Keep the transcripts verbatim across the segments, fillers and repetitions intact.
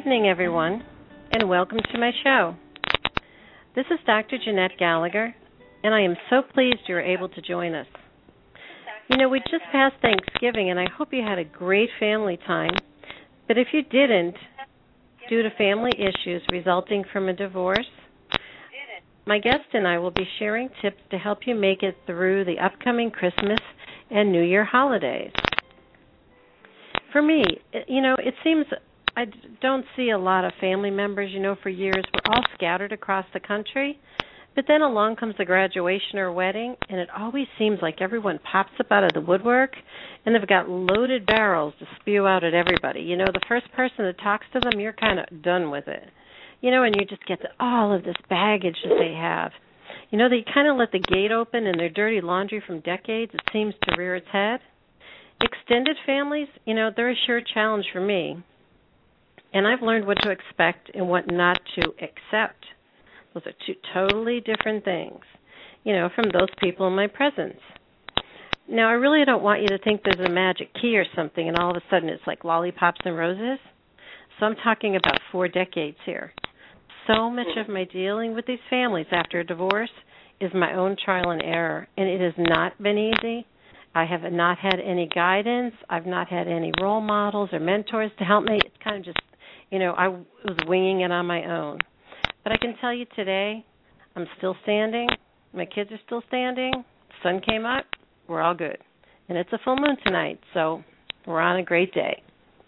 evening, everyone, and welcome to my show. This is Doctor Jeanette Gallagher, and I am so pleased you were able to join us. You know, we just passed Thanksgiving, and I hope you had a great family time. But if you didn't, due to family issues resulting from a divorce, my guest and I will be sharing tips to help you make it through the upcoming Christmas and New Year holidays. For me, you know, it seems I don't see a lot of family members. You know, for years we're all scattered across the country, but then along comes a graduation or wedding, and it always seems like everyone pops up out of the woodwork, and they've got loaded barrels to spew out at everybody. You know, the first person that talks to them, you're kind of done with it. You know, and you just get all of this baggage that they have. You know, they kind of let the gate open, and their dirty laundry from decades, it seems to rear its head. Extended families, you know, they're a sure challenge for me. And I've learned what to expect and what not to accept. Those are two totally different things, you know, from those people in my presence. Now, I really don't want you to think there's a magic key or something, and all of a sudden it's like lollipops and roses. So I'm talking about four decades here. So much of my dealing with these families after a divorce is my own trial and error, and it has not been easy. I have not had any guidance. I've not had any role models or mentors to help me. It's kind of just, you know, I was winging it on my own. But I can tell you today, I'm still standing. My kids are still standing. The sun came up. We're all good. And it's a full moon tonight, so we're on a great day.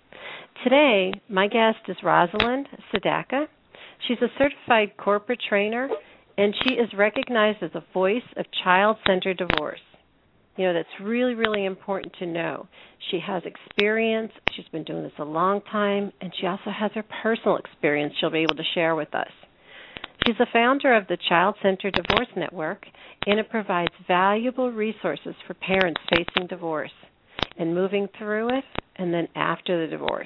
Today, my guest is Rosalind Sadaka. She's a certified corporate trainer, and she is recognized as a voice of child-centered divorce. You know, that's really, really important to know. She has experience. She's been doing this a long time, and she also has her personal experience she'll be able to share with us. She's the founder of the Child-Centered Divorce Network, and it provides valuable resources for parents facing divorce and moving through it and then after the divorce.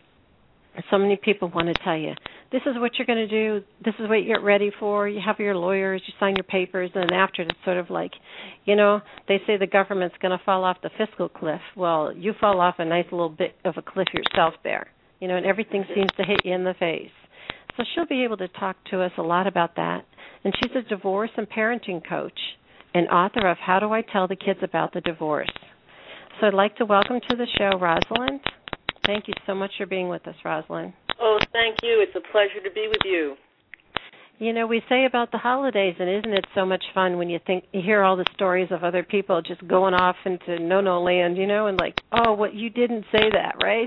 So many people want to tell you, this is what you're going to do, this is what you get ready for, you have your lawyers, you sign your papers, and then after it's sort of like, you know, they say the government's going to fall off the fiscal cliff. Well, you fall off a nice little bit of a cliff yourself there, you know, and everything seems to hit you in the face. So she'll be able to talk to us a lot about that. And she's a divorce and parenting coach and author of How Do I Tell the Kids About the Divorce. So I'd like to welcome to the show Rosalind. Thank you so much for being with us, Rosalind. Oh, thank you. It's a pleasure to be with you. You know, we say about the holidays, and isn't it so much fun when you think you hear all the stories of other people just going off into no-no land, you know, and like, oh, what, you didn't say that, right?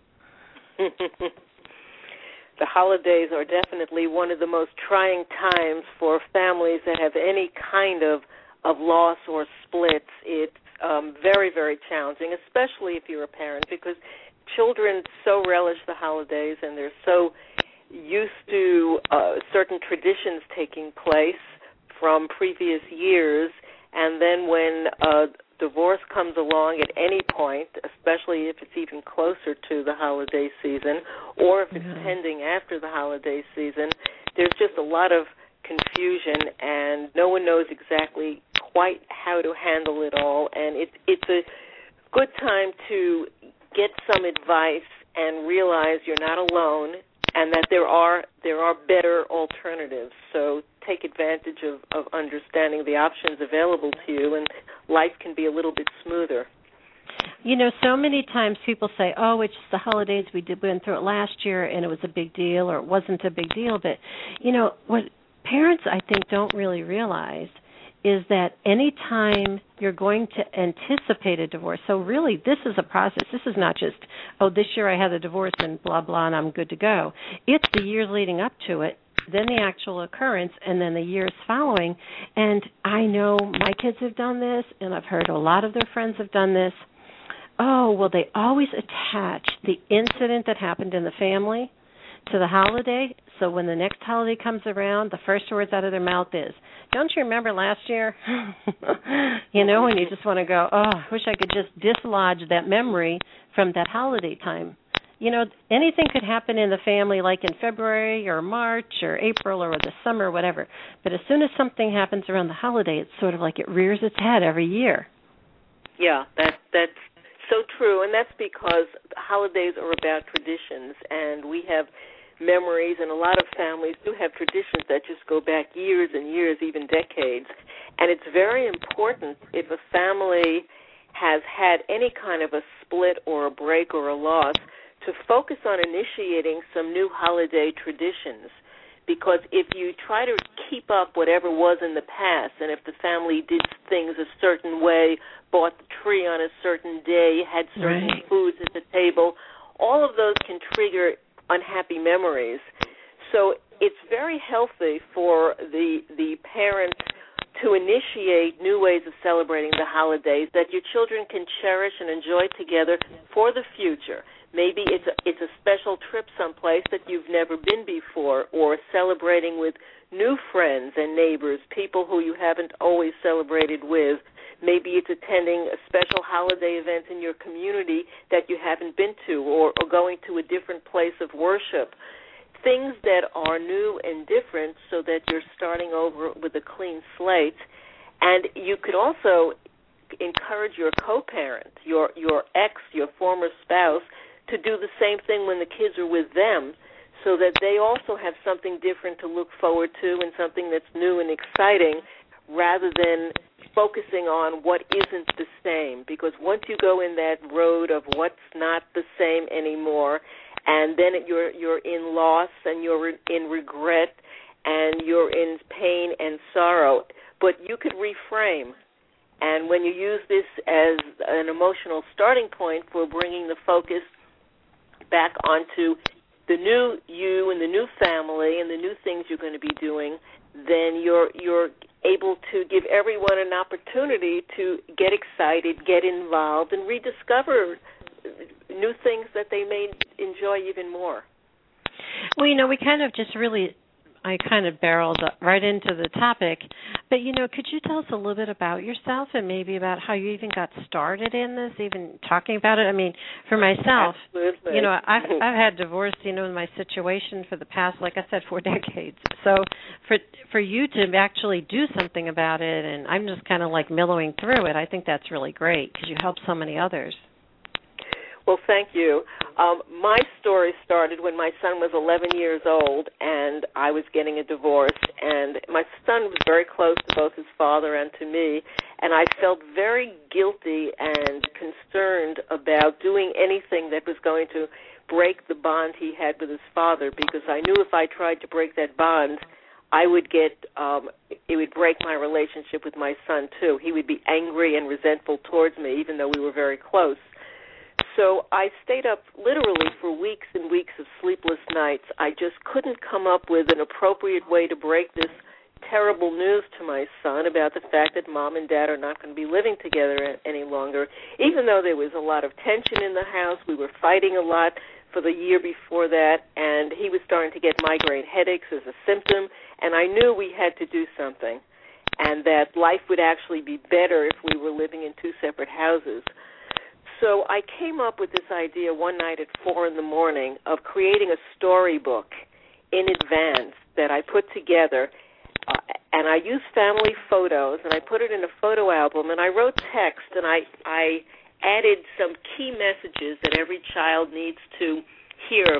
The holidays are definitely one of the most trying times for families that have any kind of, of loss or splits. It's um, very, very challenging, especially if you're a parent, because children so relish the holidays and they're so used to uh, certain traditions taking place from previous years, and then when uh, divorce comes along at any point, especially if it's even closer to the holiday season or if it's mm-hmm. pending after the holiday season, there's just a lot of confusion and no one knows exactly quite how to handle it all, and it, it's a good time to get some advice and realize you're not alone and that there are there are better alternatives. So take advantage of, of understanding the options available to you, and life can be a little bit smoother. You know, so many times people say, oh, it's just the holidays, we did went through it last year and it was a big deal, or it wasn't a big deal. But, you know, what parents, I think, don't really realize is that any time you're going to anticipate a divorce, so really this is a process. This is not just, oh, this year I had a divorce and blah, blah, and I'm good to go. It's the years leading up to it, then the actual occurrence, and then the years following. And I know my kids have done this, and I've heard a lot of their friends have done this. Oh, well, they always attach the incident that happened in the family to the holiday, so when the next holiday comes around, the first words out of their mouth is, don't you remember last year? You know, and you just want to go, oh, I wish I could just dislodge that memory from that holiday time. You know, anything could happen in the family like in February or March or April or the summer or whatever. But as soon as something happens around the holiday, it's sort of like it rears its head every year. Yeah, that, that's so true. And that's because holidays are about traditions. And we have memories, and a lot of families do have traditions that just go back years and years, even decades. And it's very important if a family has had any kind of a split or a break or a loss to focus on initiating some new holiday traditions. Because if you try to keep up whatever was in the past, and if the family did things a certain way, bought the tree on a certain day, had certain right. foods at the table, all of those can trigger unhappy memories. So it's very healthy for the the parents to initiate new ways of celebrating the holidays that your children can cherish and enjoy together for the future. Maybe it's a, it's a special trip someplace that you've never been before, or celebrating with new friends and neighbors, people who you haven't always celebrated with. Maybe it's attending a special holiday event in your community that you haven't been to, or, or going to a different place of worship. Things that are new and different so that you're starting over with a clean slate. And you could also encourage your co-parent, your, your ex, your former spouse, to do the same thing when the kids are with them, so that they also have something different to look forward to and something that's new and exciting, rather than focusing on what isn't the same. Because once you go in that road of what's not the same anymore, and then you're you're in loss and you're in regret and you're in pain and sorrow, but you could reframe. And when you use this as an emotional starting point for bringing the focus back onto the new you and the new family and the new things you're going to be doing, then you're you're able to give everyone an opportunity to get excited, get involved, and rediscover new things that they may enjoy even more. Well, you know, we kind of just really, I kind of barreled right into the topic, but, you know, could you tell us a little bit about yourself and maybe about how you even got started in this, even talking about it? I mean, for myself, Absolutely. you know, I've, I've had divorce, you know, in my situation for the past, like I said, four decades. So for for you to actually do something about it, and I'm just kind of like mellowing through it, I think that's really great because you help so many others. Well, thank you. Um, my story started when my son was eleven years old, and I was getting a divorce. And my son was very close to both his father and to me, and I felt very guilty and concerned about doing anything that was going to break the bond he had with his father, because I knew if I tried to break that bond, I would get, um, it would break my relationship with my son, too. He would be angry and resentful towards me, even though we were very close. So I stayed up literally for weeks and weeks of sleepless nights. I just couldn't come up with an appropriate way to break this terrible news to my son about the fact that mom and dad are not going to be living together any longer. Even though there was a lot of tension in the house, we were fighting a lot for the year before that, and he was starting to get migraine headaches as a symptom, and I knew we had to do something, and that life would actually be better if we were living in two separate houses. So I came up with this idea one night at four in the morning of creating a storybook in advance that I put together, uh, and I used family photos, and I put it in a photo album, and I wrote text, and I, I added some key messages that every child needs to hear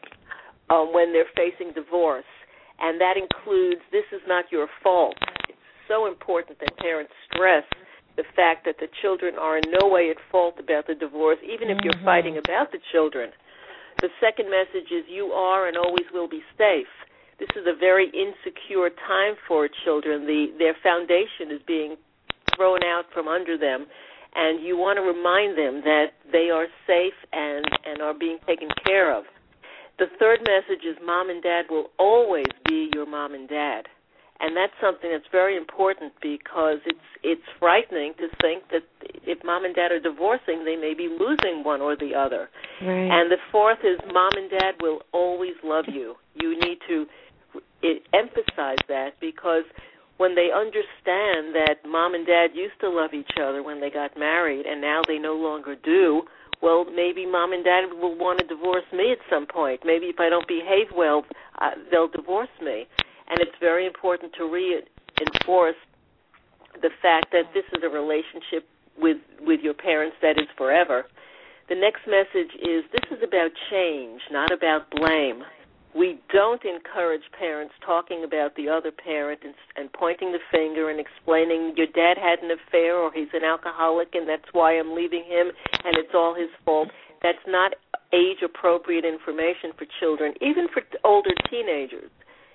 um, when they're facing divorce, and that includes, this is not your fault. It's so important that parents stress the fact that the children are in no way at fault about the divorce, even if you're mm-hmm. fighting about the children. The second message is you are and always will be safe. This is a very insecure time for children. The, their foundation is being thrown out from under them, and you want to remind them that they are safe and, and are being taken care of. The third message is mom and dad will always be your mom and dad. And that's something that's very important, because it's it's frightening to think that if mom and dad are divorcing, they may be losing one or the other. Right. And the fourth is mom and dad will always love you. You need to it, emphasize that, because when they understand that mom and dad used to love each other when they got married and now they no longer do, well, maybe mom and dad will want to divorce me at some point. Maybe if I don't behave well, uh, they'll divorce me. And it's very important to reinforce the fact that this is a relationship with, with your parents that is forever. The next message is this is about change, not about blame. We don't encourage parents talking about the other parent and, and pointing the finger and explaining your dad had an affair or he's an alcoholic and that's why I'm leaving him and it's all his fault. That's not age-appropriate information for children, even for t- older teenagers.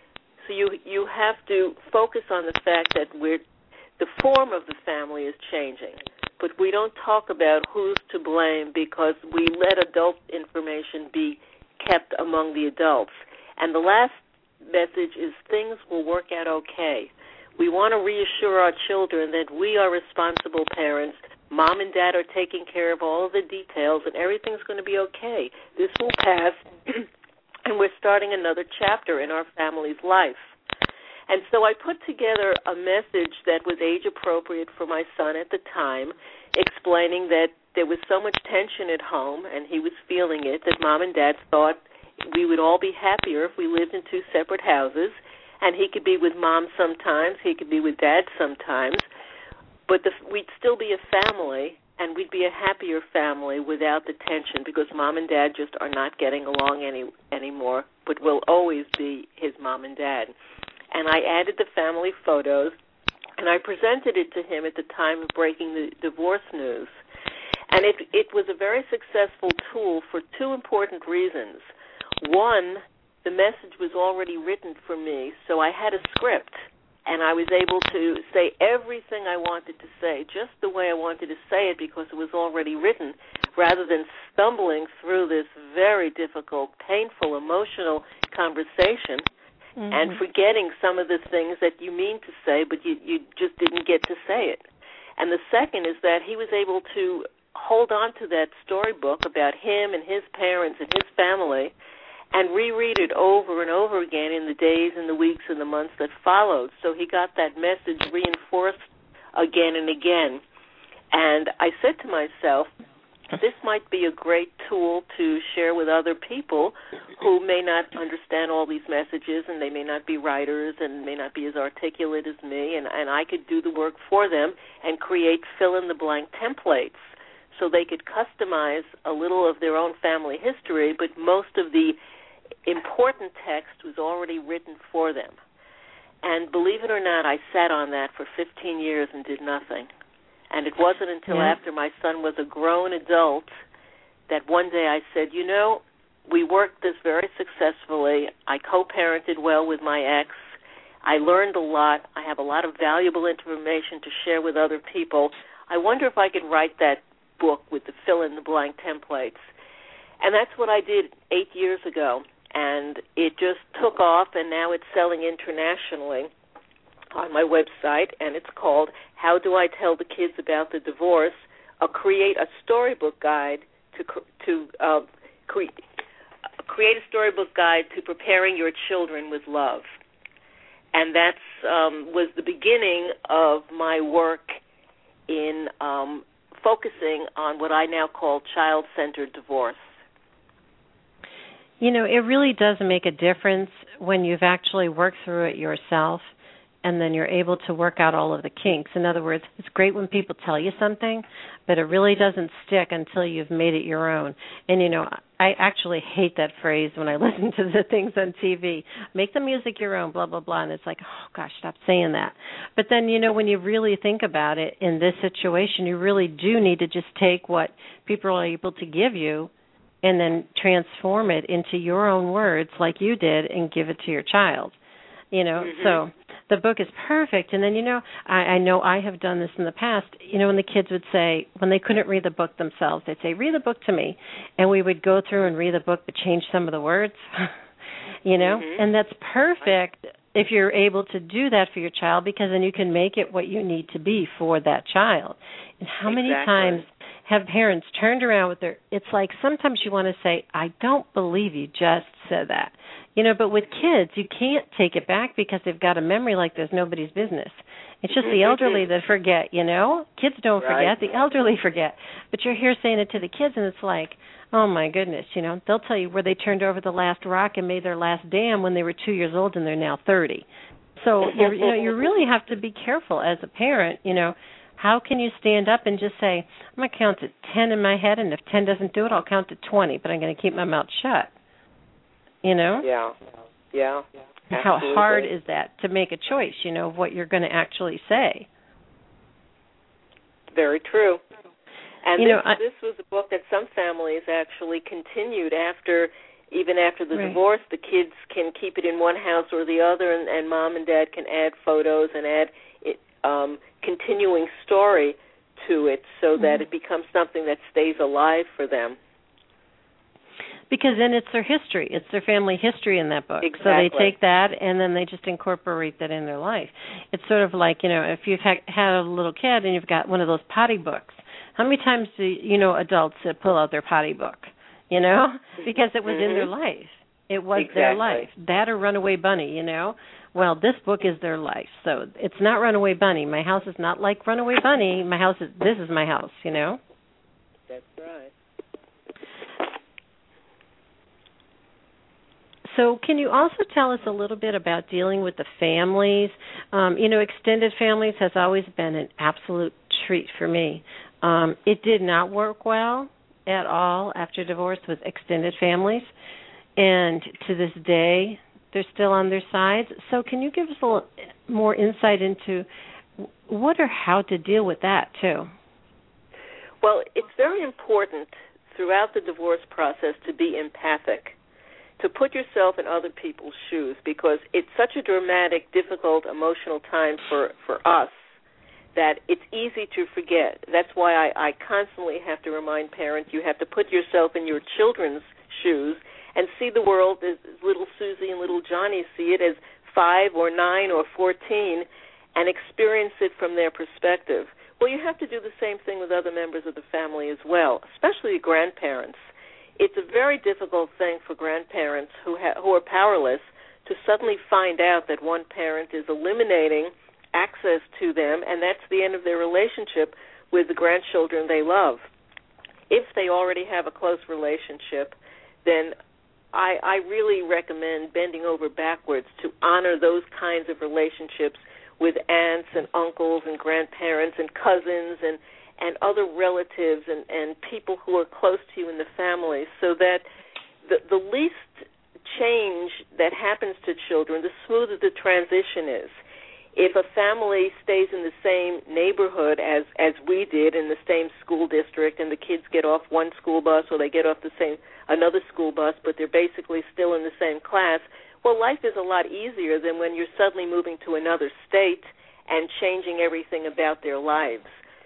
So you you have to focus on the fact that we're, the form of the family is changing, but we don't talk about who's to blame because we let adult information be kept among the adults. And the last message is things will work out okay. We want to reassure our children that we are responsible parents. Mom and Dad are taking care of all of the details, and everything's going to be okay. This will pass, and we're starting another chapter in our family's life. And so I put together a message that was age-appropriate for my son at the time, explaining that there was so much tension at home, and he was feeling it, that Mom and Dad thought we would all be happier if we lived in two separate houses, and he could be with Mom sometimes, he could be with Dad sometimes, but the, we'd still be a family, and we'd be a happier family without the tension because Mom and Dad just are not getting along any anymore, but will always be his Mom and Dad. And I added the family photos, and I presented it to him at the time of breaking the divorce news. And it, it was a very successful tool for two important reasons. One, the message was already written for me, so I had a script, and I was able to say everything I wanted to say, just the way I wanted to say it because it was already written, rather than stumbling through this very difficult, painful, emotional conversation mm-hmm. and forgetting some of the things that you mean to say, but you, you just didn't get to say it. And the second is that he was able to hold on to that storybook about him and his parents and his family and reread it over and over again in the days and the weeks and the months that followed. So he got that message reinforced again and again. And I said to myself, this might be a great tool to share with other people who may not understand all these messages, and they may not be writers and may not be as articulate as me, and, and I could do the work for them and create fill-in-the-blank templates so they could customize a little of their own family history, but most of the important text was already written for them. And believe it or not, I sat on that for fifteen years and did nothing. And it wasn't until yeah. after my son was a grown adult that one day I said, you know, we worked this very successfully. I co-parented well with my ex. I learned a lot. I have a lot of valuable information to share with other people. I wonder if I could write that book with the fill-in-the-blank templates. And that's what I did eight years ago. And it just took off, and now it's selling internationally on my website, and it's called How Do I Tell the Kids About the Divorce? A create a storybook guide to to uh, create create a storybook guide to preparing your children with love. And that's um, was the beginning of my work in um, focusing on what I now call child-centered divorce. You know, it really does make a difference when you've actually worked through it yourself and then you're able to work out all of the kinks. In other words, it's great when people tell you something, but it really doesn't stick until you've made it your own. And, you know, I actually hate that phrase when I listen to the things on T V. Make the music your own, blah, blah, blah. And it's like, oh, gosh, stop saying that. But then, you know, when you really think about it, in this situation, you really do need to just take what people are able to give you and then transform it into your own words like you did and give it to your child. You know, mm-hmm. so the book is perfect. And then, you know, I, I know I have done this in the past. You know, when the kids would say, when they couldn't read the book themselves, they'd say, read the book to me. And we would go through and read the book but change some of the words, you know. Mm-hmm. And that's perfect if you're able to do that for your child, because then you can make it what you need to be for that child. And how exactly. many times have parents turned around with their, it's like sometimes you want to say, I don't believe you just said that. You know, but with kids, you can't take it back because they've got a memory like there's nobody's business. It's just the elderly that forget, you know. Kids don't right. forget. The elderly forget. But you're here saying it to the kids, and it's like, oh, my goodness, you know. They'll tell you where they turned over the last rock and made their last dam when they were two years old and they're now thirty. So, you're, you know, you really have to be careful as a parent, you know. How can you stand up and just say, I'm going to count to ten in my head, and if ten doesn't do it, I'll count to twenty, but I'm going to keep my mouth shut. you know? Yeah, yeah. How Absolutely. hard is that to make a choice, you know, of what you're going to actually say? Very true. And you this, know, I, this was a book that some families actually continued after, even after the right. divorce. The kids can keep it in one house or the other, and, and mom and dad can add photos and add it, um, continuing story to it so mm-hmm. that it becomes something that stays alive for them. Because then it's their history. It's their family history in that book. Exactly. So they take that and then they just incorporate that in their life. It's sort of like, you know, if you've ha- had a little kid and you've got one of those potty books, how many times do, you know, adults that pull out their potty book, you know? Because it was mm-hmm. in their life. It was exactly. their life. That or Runaway Bunny, you know? Well, this book is their life. So it's not Runaway Bunny. My house is not like Runaway Bunny. My house is, this is my house, you know? That's right. So can you also tell us a little bit about dealing with the families? Um, you know, extended families has always been an absolute treat for me. Um, it did not work well at all after divorce with extended families. And to this day, they're still on their sides. So can you give us a little more insight into what or how to deal with that, too? Well, it's very important throughout the divorce process to be empathic, to put yourself in other people's shoes, because it's such a dramatic, difficult, emotional time for, for us that it's easy to forget. That's why I, I constantly have to remind parents you have to put yourself in your children's shoes and see the world as little Susie and little Johnny see it, as five or nine or fourteen, and experience it from their perspective. Well, you have to do the same thing with other members of the family as well, especially grandparents. It's a very difficult thing for grandparents who ha- who are powerless to suddenly find out that one parent is eliminating access to them, and that's the end of their relationship with the grandchildren they love. If they already have a close relationship, then I, I really recommend bending over backwards to honor those kinds of relationships with aunts and uncles and grandparents and cousins and and other relatives and, and people who are close to you in the family, so that the, the least change that happens to children, the smoother the transition is. If a family stays in the same neighborhood as, as we did, in the same school district, and the kids get off one school bus or they get off the same another school bus, but they're basically still in the same class, well, life is a lot easier than when you're suddenly moving to another state and changing everything about their lives.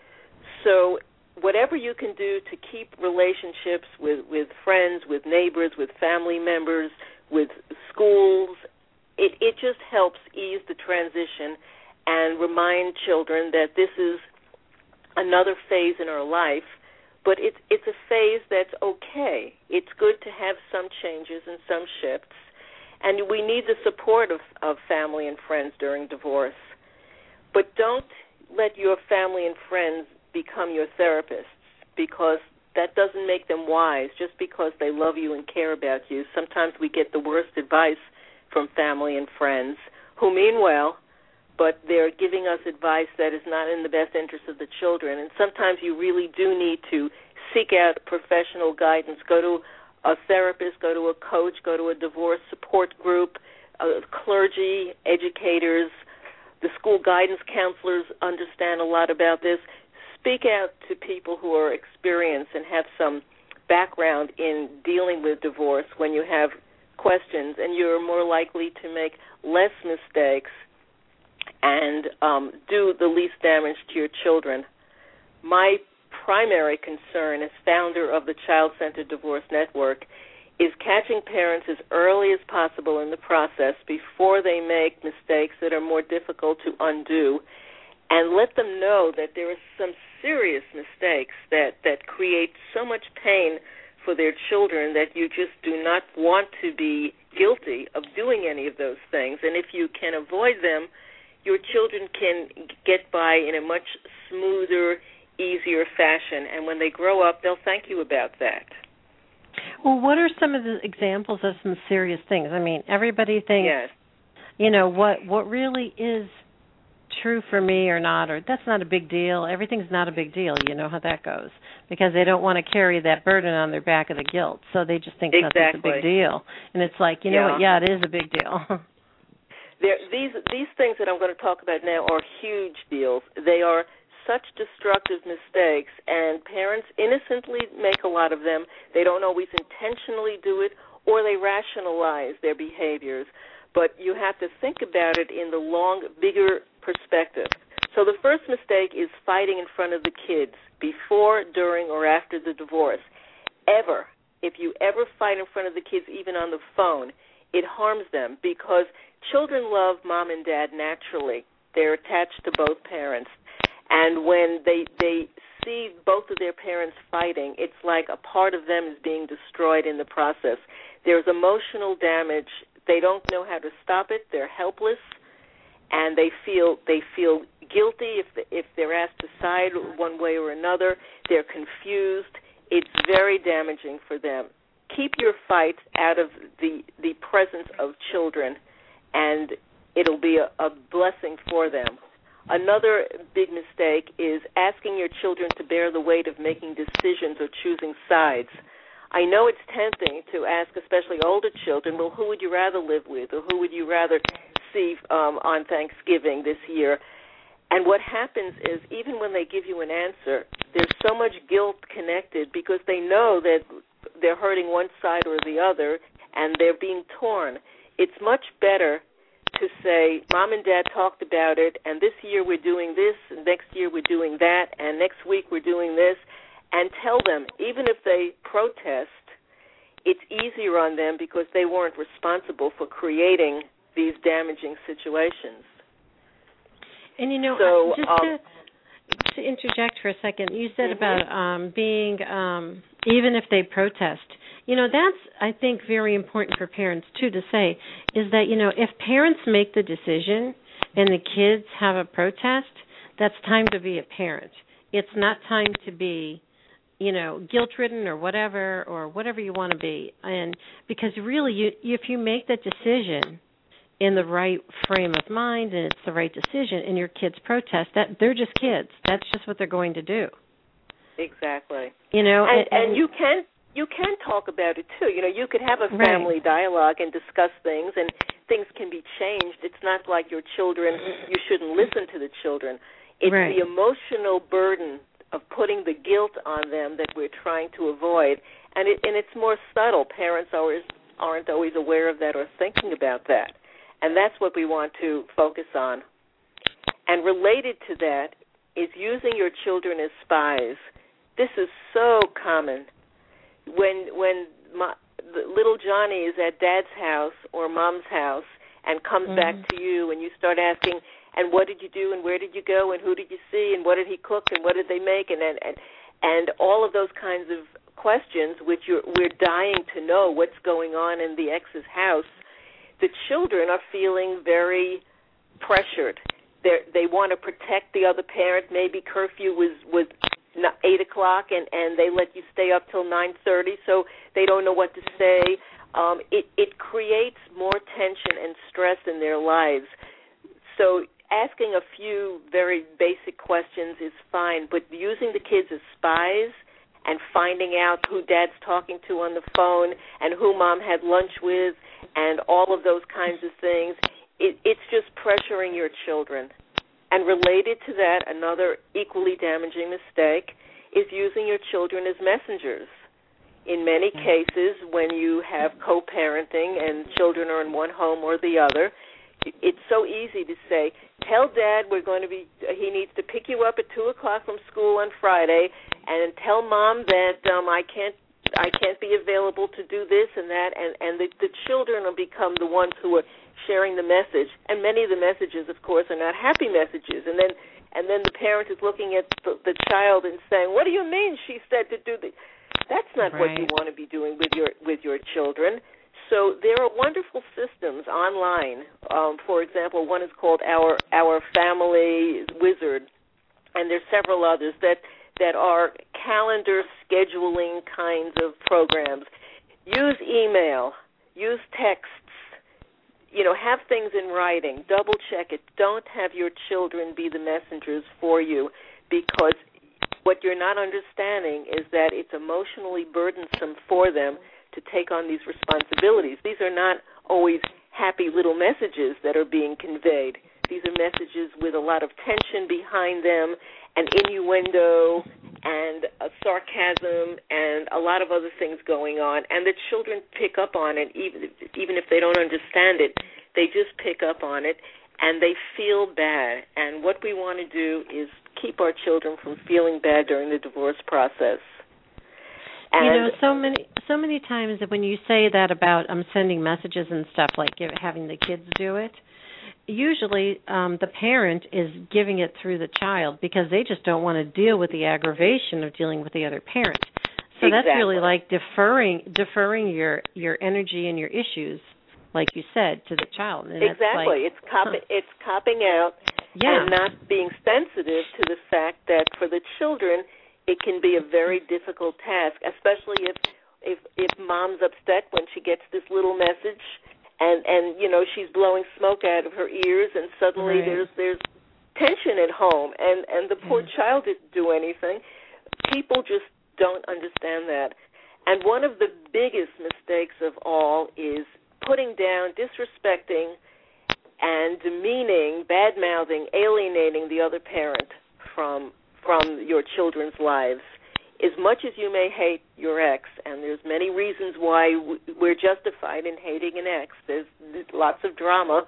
So whatever you can do to keep relationships with, with friends, with neighbors, with family members, with schools, it, it just helps ease the transition and remind children that this is another phase in our life, but it's, it's a phase that's okay. It's good to have some changes and some shifts, and we need the support of, of family and friends during divorce. But don't let your family and friends become your therapists, because that doesn't make them wise just because they love you and care about you. Sometimes we get the worst advice from family and friends who mean well, but they're giving us advice that is not in the best interest of the children. And sometimes you really do need to seek out professional guidance. Go to a therapist, go to a coach, go to a divorce support group, uh, clergy, educators. The school guidance counselors understand a lot about this. Speak out to people who are experienced and have some background in dealing with divorce when you have questions, and you're more likely to make less mistakes and um, do the least damage to your children. My primary concern as founder of the Child-Centered Divorce Network is catching parents as early as possible in the process before they make mistakes that are more difficult to undo, and let them know that there are some serious mistakes that, that create so much pain for their children that you just do not want to be guilty of doing any of those things. And if you can avoid them, your children can get by in a much smoother, easier fashion. And when they grow up, they'll thank you about that. Well, what are some of the examples of some serious things? I mean, everybody thinks, yes. you know, what what really is true for me or not, or that's not a big deal. Everything's not a big deal. You know how that goes, because they don't want to carry that burden on their back of the guilt, so they just think exactly. nothing's a big deal. And it's like, you know yeah. what? Yeah, it is a big deal. There, these these things that I'm going to talk about now are huge deals. They are such destructive mistakes, and parents innocently make a lot of them. They don't always intentionally do it, or they rationalize their behaviors. But you have to think about it in the long, bigger perspective. So the first mistake is fighting in front of the kids before, during, or after the divorce. Ever, if you ever fight in front of the kids, even on the phone, it harms them, because children love mom and dad naturally. They're attached to both parents. And when they they see both of their parents fighting, it's like a part of them is being destroyed in the process. There's emotional damage. They don't know how to stop it. They're helpless, and they feel they feel guilty if if they're asked to side one way or another. They're confused. It's very damaging for them. Keep your fights out of the the presence of children, and it'll be a, a blessing for them. Another big mistake is asking your children to bear the weight of making decisions or choosing sides. I know it's tempting to ask, especially older children, well, who would you rather live with, or who would you rather see um, on Thanksgiving this year? And what happens is, even when they give you an answer, there's so much guilt connected, because they know that they're hurting one side or the other, and they're being torn. It's much better to say, Mom and Dad talked about it, and this year we're doing this, and next year we're doing that, and next week we're doing this, and tell them, even if they protest, it's easier on them because they weren't responsible for creating these damaging situations. And, you know, so, just um, to, to interject for a second, you said mm-hmm. about um, being, um, even if they protest, you know, that's, I think, very important for parents, too, to say, is that, you know, if parents make the decision and the kids have a protest, that's time to be a parent. It's not time to be, you know, guilt-ridden or whatever, or whatever you want to be. And because really, you, if you make that decision in the right frame of mind and it's the right decision, and your kids protest, that they're just kids. That's just what they're going to do. Exactly. You know, and, and, and you can you can talk about it too. You know, you could have a right. family dialogue and discuss things, and things can be changed. It's not like your children, you shouldn't listen to the children. It's right. the emotional burden of putting the guilt on them that we're trying to avoid, and it, and it's more subtle. Parents always aren't always aware of that or thinking about that, and that's what we want to focus on. And related to that is using your children as spies. This is so common. When when my, the little Johnny is at Dad's house or Mom's house and comes mm-hmm. back to you, and you start asking, and what did you do, and where did you go, and who did you see, and what did he cook, and what did they make, and and and, and all of those kinds of questions, which you're, we're dying to know what's going on in the ex's house. The children are feeling very pressured. They they want to protect the other parent. Maybe curfew was was eight o'clock, and, and they let you stay up till nine thirty, so they don't know what to say. Um, it, it creates more tension and stress in their lives. So asking a few very basic questions is fine, but using the kids as spies and finding out who Dad's talking to on the phone and who Mom had lunch with and all of those kinds of things, it, it's just pressuring your children. And related to that, another equally damaging mistake is using your children as messengers. In many cases, when you have co-parenting and children are in one home or the other, it's so easy to say, tell Dad we're going to be, he needs to pick you up at two o'clock from school on Friday, and tell Mom that um, I can't I can't be available to do this and that, and, and the, the children will become the ones who are sharing the message, and many of the messages, of course, are not happy messages, and then and then the parent is looking at the, the child and saying, what do you mean she said to do this? That's not right. What you want to be doing with your with your children. So there are wonderful systems online. Um, for example, one is called Our Our Family Wizard, and there's several others that that are calendar scheduling kinds of programs. Use email, use texts, you know, have things in writing. Double check it. Don't have your children be the messengers for you, because what you're not understanding is that it's emotionally burdensome for them to take on these responsibilities. These are not always happy little messages that are being conveyed. These are messages with a lot of tension behind them, and innuendo, and uh, sarcasm, and a lot of other things going on. And the children pick up on it, even, even if they don't understand it. They just pick up on it, and they feel bad. And what we want to do is keep our children from feeling bad during the divorce process. And you know, so many so many times when you say that about um, sending messages and stuff, like give, having the kids do it, usually um, the parent is giving it through the child because they just don't want to deal with the aggravation of dealing with the other parent. So exactly. That's really like deferring deferring your, your energy and your issues, like you said, to the child. And exactly. Like, it's cop- huh. it's copping out yeah. and not being sensitive to the fact that for the children, it can be a very difficult task, especially if if, if mom's upset when she gets this little message, and, and you know she's blowing smoke out of her ears, and suddenly right. there's there's tension at home, and, and the poor yeah. child didn't do anything. People just don't understand that. And one of the biggest mistakes of all is putting down, disrespecting, and demeaning, bad-mouthing, alienating the other parent from from your children's lives. As much as you may hate your ex, and there's many reasons why we're justified in hating an ex, there's lots of drama,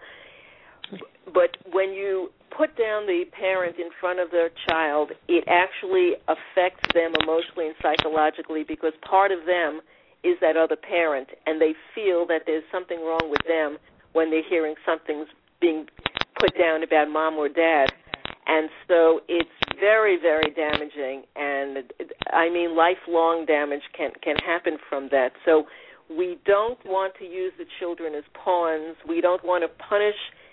but when you put down the parent in front of their child, it actually affects them emotionally and psychologically, because part of them is that other parent, and they feel that there's something wrong with them when they're hearing something's being put down about mom or dad. And so it's very, very damaging, and I mean lifelong damage can, can happen from that. So we don't want to use the children as pawns. We don't want to punish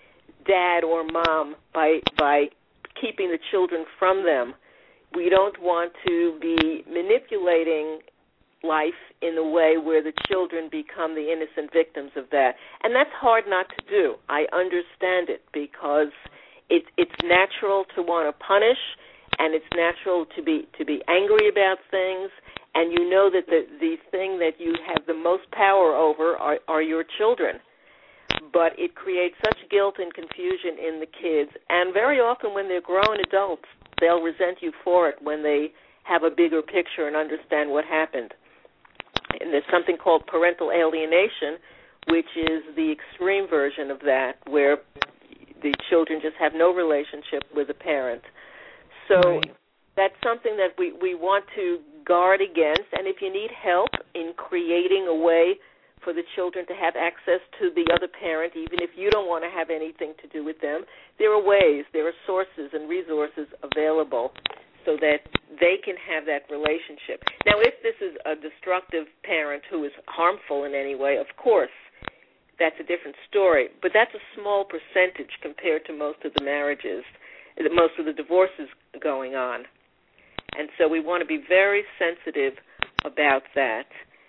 dad or mom by by keeping the children from them. We don't want to be manipulating life in a way where the children become the innocent victims of that. And that's hard not to do. I understand it, because It's it's natural to want to punish, and it's natural to be to be angry about things, and you know that the, the thing that you have the most power over are, are your children. But it creates such guilt and confusion in the kids, and very often when they're grown adults, they'll resent you for it when they have a bigger picture and understand what happened. And there's something called parental alienation, which is the extreme version of that, where the children just have no relationship with the parent. So right. that's something that we, we want to guard against. And if you need help in creating a way for the children to have access to the other parent, even if you don't want to have anything to do with them, there are ways, there are sources and resources available so that they can have that relationship. Now, if this is a destructive parent who is harmful in any way, of course, that's a different story. But that's a small percentage compared to most of the marriages, most of the divorces going on. And so we want to be very sensitive about that.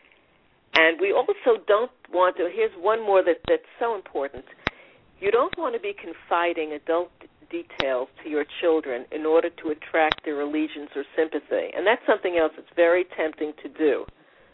And we also don't want to, here's one more that, that's so important. You don't want to be confiding adult details to your children in order to attract their allegiance or sympathy. And that's something else that's very tempting to do.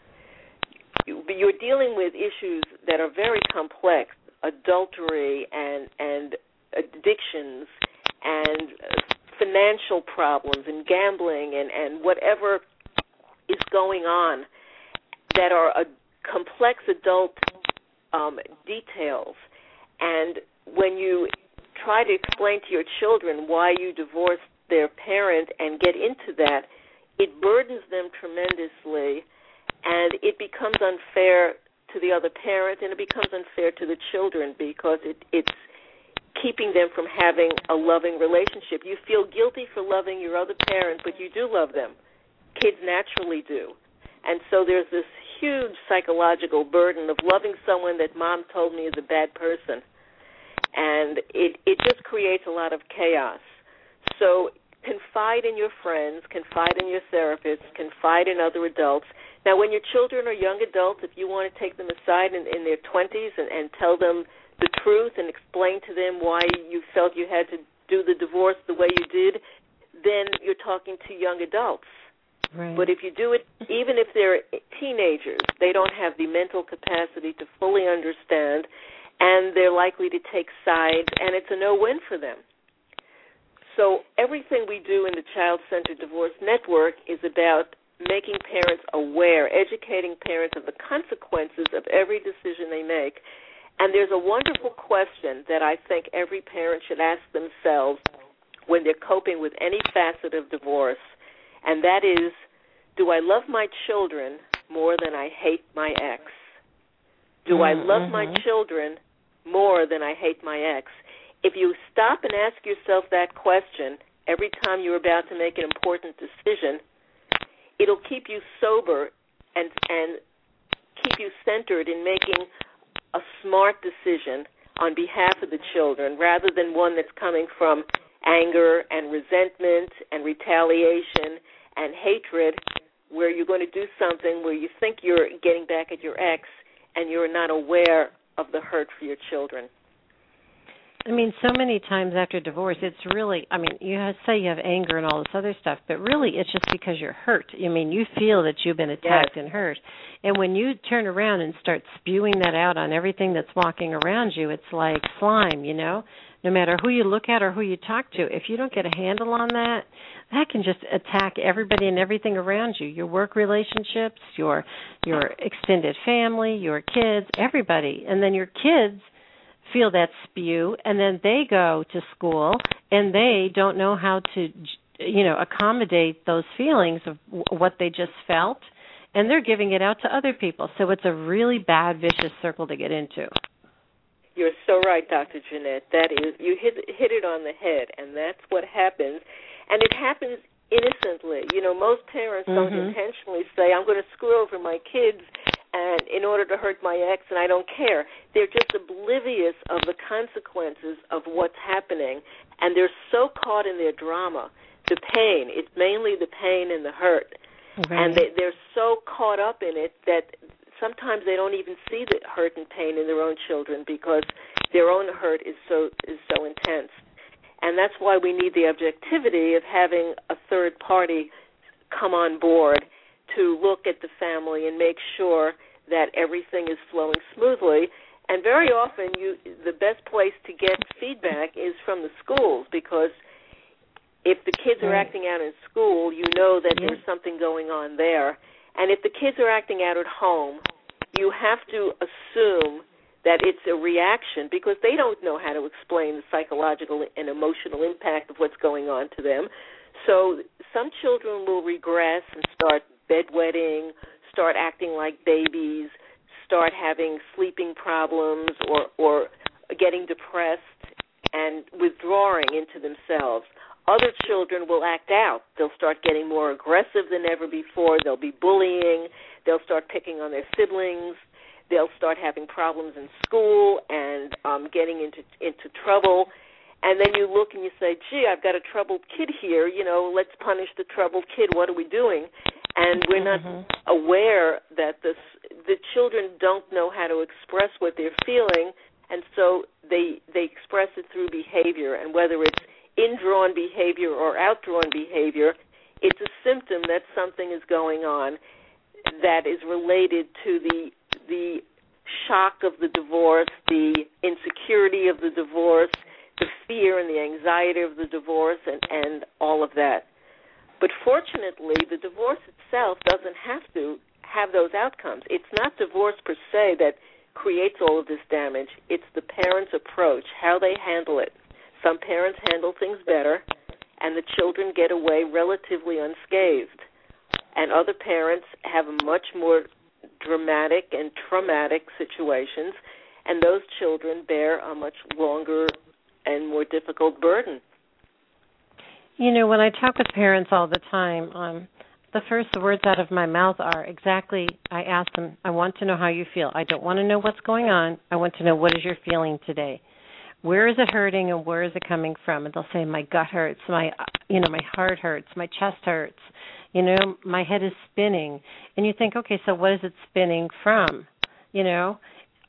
You're dealing with issues that are very complex, adultery and and addictions and financial problems and gambling and, and whatever is going on that are a complex adult um, details. And when you try to explain to your children why you divorced their parent and get into that, it burdens them tremendously. And it becomes unfair to the other parent, and it becomes unfair to the children, because it, it's keeping them from having a loving relationship. You feel guilty for loving your other parent, but you do love them. Kids naturally do. And so there's this huge psychological burden of loving someone that mom told me is a bad person. And it, it just creates a lot of chaos. So confide in your friends, confide in your therapists, confide in other adults. Now, when your children are young adults, if you want to take them aside in, in their twenties and, and tell them the truth and explain to them why you felt you had to do the divorce the way you did, then you're talking to young adults. Right. But if you do it, even if they're teenagers, they don't have the mental capacity to fully understand, and they're likely to take sides, and it's a no-win for them. So everything we do in the Child-Centered Divorce Network is about making parents aware, educating parents of the consequences of every decision they make. And there's a wonderful question that I think every parent should ask themselves when they're coping with any facet of divorce, and that is, do I love my children more than I hate my ex? Do mm-hmm. I love my children more than I hate my ex? If you stop and ask yourself that question every time you're about to make an important decision, it'll keep you sober and and keep you centered in making a smart decision on behalf of the children rather than one that's coming from anger and resentment and retaliation and hatred, where you're going to do something where you think you're getting back at your ex and you're not aware of the hurt for your children. I mean, so many times after divorce, it's really, I mean, you say you have anger and all this other stuff, but really it's just because you're hurt. I mean, you feel that you've been attacked yes. and hurt. And when you turn around and start spewing that out on everything that's walking around you, it's like slime, you know? No matter who you look at or who you talk to, if you don't get a handle on that, that can just attack everybody and everything around you, your work relationships, your your extended family, your kids, everybody. And then your kids feel that spew, and then they go to school, and they don't know how to, you know, accommodate those feelings of what they just felt, and they're giving it out to other people. So it's a really bad, vicious circle to get into. You're so right, Doctor Jeanette. That is, you hit hit it on the head, and that's what happens. And it happens innocently. You know, most parents mm-hmm. don't intentionally say, I'm going to screw over my kids and in order to hurt my ex, and I don't care. They're just oblivious of the consequences of what's happening, and they're so caught in their drama, the pain. It's mainly the pain and the hurt. Right. And they, they're so caught up in it that sometimes they don't even see the hurt and pain in their own children because their own hurt is so is so intense. And that's why we need the objectivity of having a third party come on board to look at the family and make sure that everything is flowing smoothly. And very often you the best place to get feedback is from the schools, because if the kids are acting out in school, you know that there's something going on there. And if the kids are acting out at home, you have to assume that it's a reaction because they don't know how to explain the psychological and emotional impact of what's going on to them. So some children will regress and start bedwetting, start acting like babies, start having sleeping problems or, or getting depressed and withdrawing into themselves. Other children will act out. They'll start getting more aggressive than ever before. They'll be bullying. They'll start picking on their siblings. They'll start having problems in school and um, getting into into trouble. And then you look and you say, gee, I've got a troubled kid here. You know, let's punish the troubled kid. What are we doing? And we're not mm-hmm. aware that this, the children don't know how to express what they're feeling, and so they they express it through behavior. And whether it's indrawn behavior or outdrawn behavior, it's a symptom that something is going on that is related to the the shock of the divorce, the insecurity of the divorce, the fear and the anxiety of the divorce, and, and all of that. But fortunately, the divorce itself doesn't have to have those outcomes. It's not divorce per se that creates all of this damage. It's the parents' approach, how they handle it. Some parents handle things better, and the children get away relatively unscathed. And other parents have much more dramatic and traumatic situations, and those children bear a much longer and more difficult burden. You know, when I talk with parents all the time, um, the first words out of my mouth are exactly, I ask them, I want to know how you feel. I don't want to know what's going on. I want to know what is your feeling today. Where is it hurting and where is it coming from? And they'll say, my gut hurts, my, you know, my heart hurts, my chest hurts, you know, my head is spinning. And you think, okay, so what is it spinning from? You know,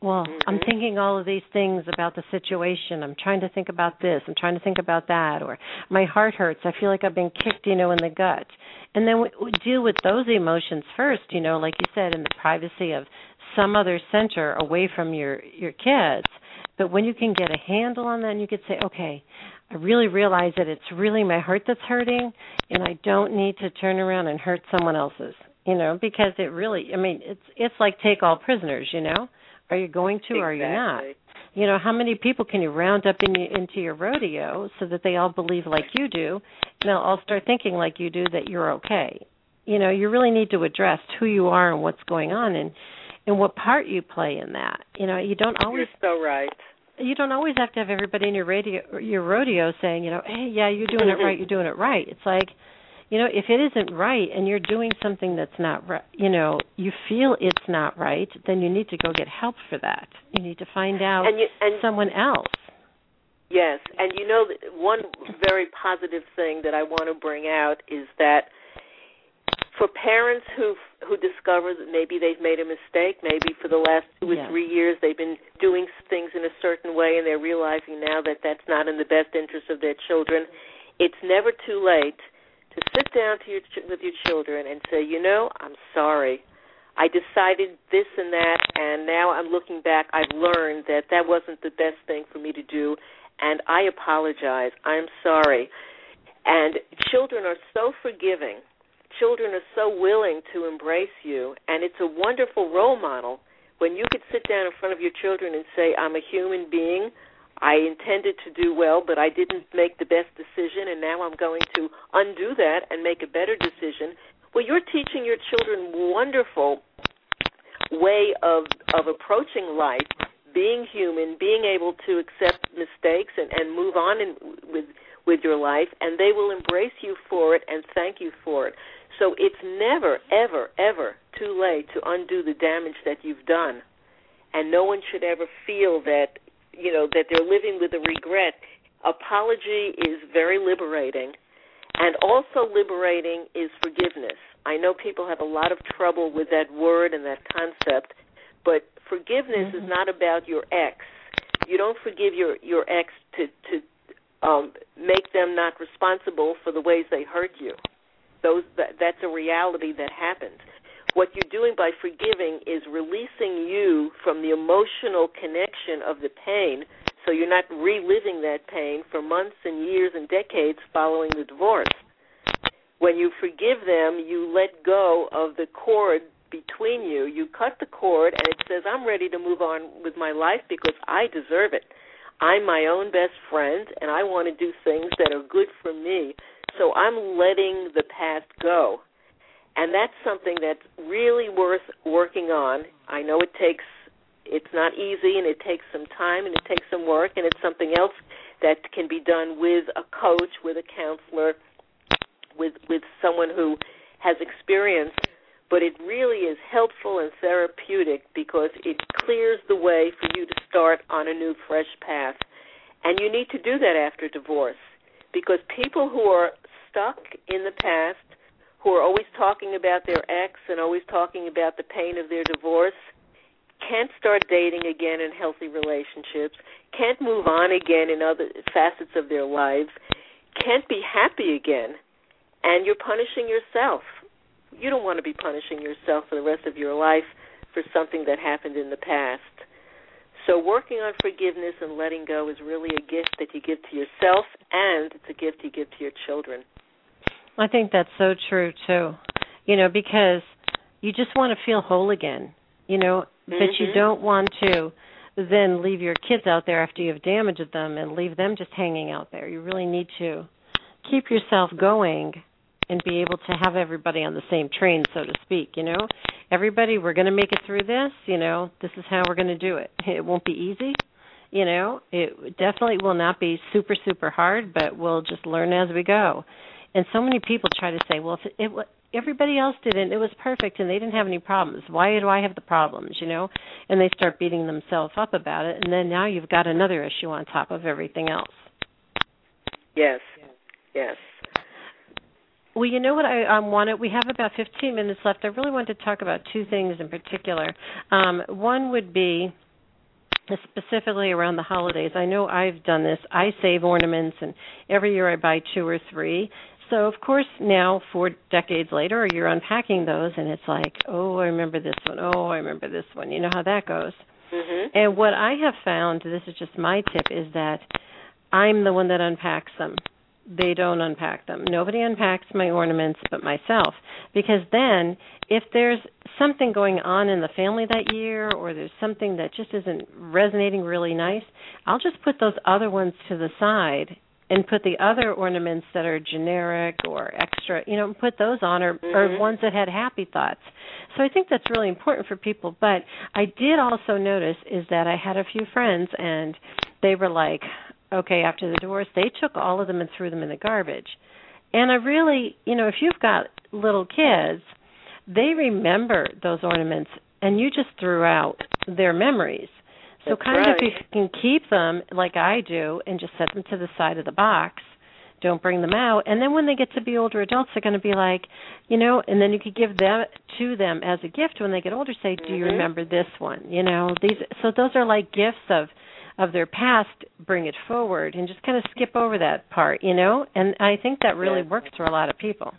well, Mm-hmm. I'm thinking all of these things about the situation. I'm trying to think about this. I'm trying to think about that. Or my heart hurts. I feel like I've been kicked, you know, in the gut. And then we, we deal with those emotions first, you know, like you said, in the privacy of some other center away from your, your kids. But when you can get a handle on that and you could say, okay, I really realize that it's really my heart that's hurting and I don't need to turn around and hurt someone else's, you know, because it really, I mean, it's it's like take all prisoners, you know. Are you going to exactly. or are you not? You know, how many people can you round up in, into your rodeo so that they all believe like you do and they'll all start thinking like you do that you're okay? You know, you really need to address who you are and what's going on and, and what part you play in that. You know, you don't always... You're so right. You don't always have to have everybody in your radio, your rodeo saying, you know, hey, yeah, you're doing it right, you're doing it right. It's like, you know, if it isn't right and you're doing something that's not right, you know, you feel it's not right, then you need to go get help for that. You need to find out and you, and, someone else. Yes, and you know, one very positive thing that I want to bring out is that for parents who who discover that maybe they've made a mistake, maybe for the last two or yes. three years they've been doing things in a certain way and they're realizing now that that's not in the best interest of their children, it's never too late to sit down to your ch- with your children and say, you know, I'm sorry. I decided this and that, and now I'm looking back. I've learned that that wasn't the best thing for me to do, and I apologize. I'm sorry. And children are so forgiving. Children are so willing to embrace you, and it's a wonderful role model when you could sit down in front of your children and say, I'm a human being. I intended to do well, but I didn't make the best decision, and now I'm going to undo that and make a better decision. Well, you're teaching your children a wonderful way of of approaching life, being human, being able to accept mistakes and, and move on in, with with your life, and they will embrace you for it and thank you for it. So it's never, ever, ever too late to undo the damage that you've done, and no one should ever feel that, you know, that they're living with a regret. Apology is very liberating, and also liberating is forgiveness. I know people have a lot of trouble with that word and that concept, but forgiveness mm-hmm. is not about your ex. You don't forgive your, your ex to, to um, make them not responsible for the ways they hurt you. Those that, that's a reality that happens. What you're doing by forgiving is releasing you from the emotional connection of the pain, so you're not reliving that pain for months and years and decades following the divorce. When you forgive them, you let go of the cord between you. You cut the cord, and it says, I'm ready to move on with my life because I deserve it. I'm my own best friend, and I want to do things that are good for me. So I'm letting the past go. And that's something that's really worth working on. I know it takes, it's not easy, and it takes some time, and it takes some work, and it's something else that can be done with a coach, with a counselor, with with someone who has experience. But it really is helpful and therapeutic because it clears the way for you to start on a new, fresh path. And you need to do that after divorce, because people who are stuck in the past, who are always talking about their ex and always talking about the pain of their divorce, can't start dating again in healthy relationships, can't move on again in other facets of their lives, can't be happy again, and you're punishing yourself. You don't want to be punishing yourself for the rest of your life for something that happened in the past. So working on forgiveness and letting go is really a gift that you give to yourself, and it's a gift you give to your children. I think that's so true, too, you know, because you just want to feel whole again, you know, mm-hmm. but you don't want to then leave your kids out there after you've damaged them and leave them just hanging out there. You really need to keep yourself going and be able to have everybody on the same train, so to speak, you know. Everybody, we're going to make it through this, you know. This is how we're going to do it. It won't be easy, you know. It definitely will not be super, super hard, but we'll just learn as we go. And so many people try to say, well, if it, it, everybody else did it, it was perfect, and they didn't have any problems. Why do I have the problems, you know? And they start beating themselves up about it, and then now you've got another issue on top of everything else. Yes, yes. Well, you know what I um, wanted? We have about fifteen minutes left. I really wanted to talk about two things in particular. Um, one would be specifically around the holidays. I know I've done this. I save ornaments, and every year I buy two or three. So, of course, now, four decades later, you're unpacking those, and it's like, oh, I remember this one. Oh, I remember this one. You know how that goes. Mm-hmm. And what I have found, this is just my tip, is that I'm the one that unpacks them. They don't unpack them. Nobody unpacks my ornaments but myself. Because then, if there's something going on in the family that year, or there's something that just isn't resonating really nice, I'll just put those other ones to the side and put the other ornaments that are generic or extra, you know, put those on, or, mm-hmm. or ones that had happy thoughts. So I think that's really important for people. But I did also notice is that I had a few friends, and they were like, okay, after the divorce, they took all of them and threw them in the garbage. And I really, you know, if you've got little kids, they remember those ornaments, and you just threw out their memories. So That's kind right. of if you can keep them like I do and just set them to the side of the box, don't bring them out. And then when they get to be older adults, they're going to be like, you know, and then you could give them to them as a gift when they get older, say, do you mm-hmm. remember this one? You know, these. So those are like gifts of, of their past, bring it forward and just kind of skip over that part, you know. And I think that really yeah. works for a lot of people.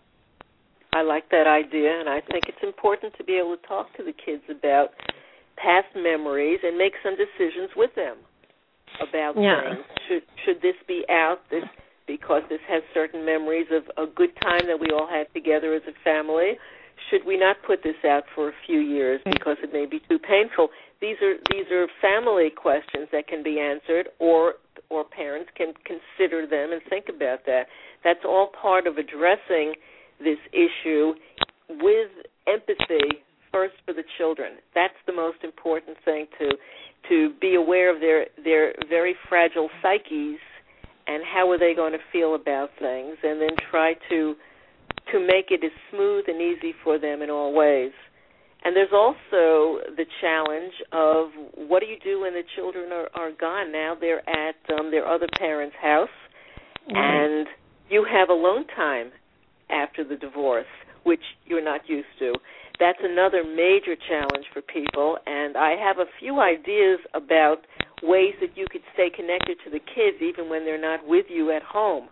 I like that idea, and I think it's important to be able to talk to the kids about past memories and make some decisions with them about yeah. things. Should should this be out this because this has certain memories of a good time that we all had together as a family? Should we not put this out for a few years because it may be too painful? These are these are family questions that can be answered, or or parents can consider them and think about that. That's all part of addressing this issue with empathy first for the children. That's the most important thing, to to be aware of their their very fragile psyches and how are they going to feel about things, and then try to to make it as smooth and easy for them in all ways. And there's also the challenge of what do you do when the children are, are gone? Now they're at um, their other parent's house, mm-hmm. and you have alone time after the divorce, which you're not used to. That's another major challenge for people, and I have a few ideas about ways that you could stay connected to the kids even when they're not with you at home,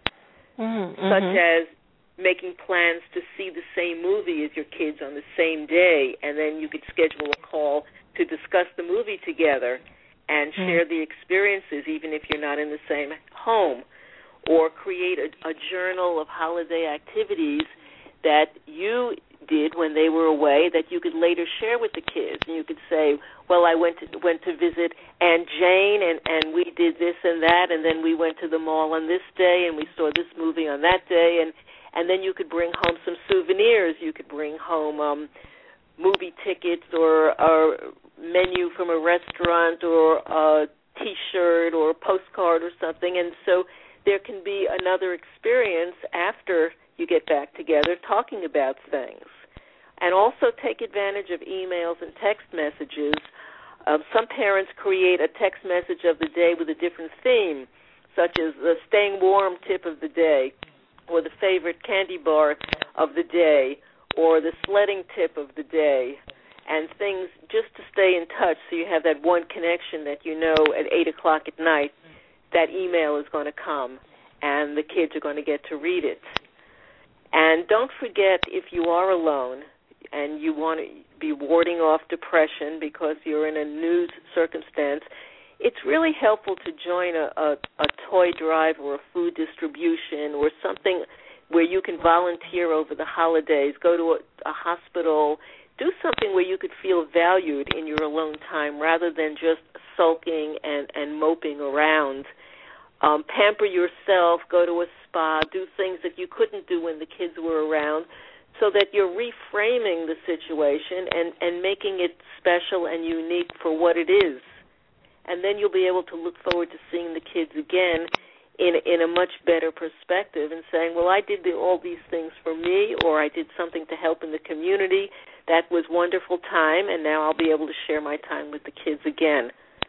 mm-hmm. such as making plans to see the same movie as your kids on the same day, and then you could schedule a call to discuss the movie together and mm-hmm. share the experiences even if you're not in the same home, or create a, a journal of holiday activities that you did when they were away that you could later share with the kids. And you could say, well, I went to went to visit Aunt Jane, and, and we did this and that, and then we went to the mall on this day, and we saw this movie on that day, and, and then you could bring home some souvenirs. You could bring home um, movie tickets or a menu from a restaurant or a T-shirt or a postcard or something, and so there can be another experience after you get back together talking about things. And also take advantage of emails and text messages. Um, some parents create a text message of the day with a different theme, such as the staying warm tip of the day, or the favorite candy bar of the day, or the sledding tip of the day, and things just to stay in touch so you have that one connection that you know at eight o'clock at night that email is going to come and the kids are going to get to read it. And don't forget, if you are alone and you want to be warding off depression because you're in a new circumstance, it's really helpful to join a, a, a toy drive or a food distribution or something where you can volunteer over the holidays, go to a, a hospital, do something where you could feel valued in your alone time rather than just sulking and, and moping around. Um, pamper yourself, go to a spa, do things that you couldn't do when the kids were around, so that you're reframing the situation and, and making it special and unique for what it is. And then you'll be able to look forward to seeing the kids again in, in a much better perspective and saying, well, I did the, all these things for me, or I did something to help in the community. That was wonderful time, and now I'll be able to share my time with the kids again.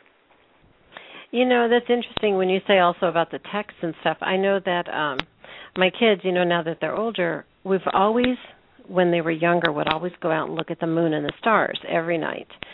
You know, that's interesting when you say also about the texts and stuff. I know that um, my kids, you know, now that they're older, we've always, when they were younger, would always go out and look at the moon and the stars every night.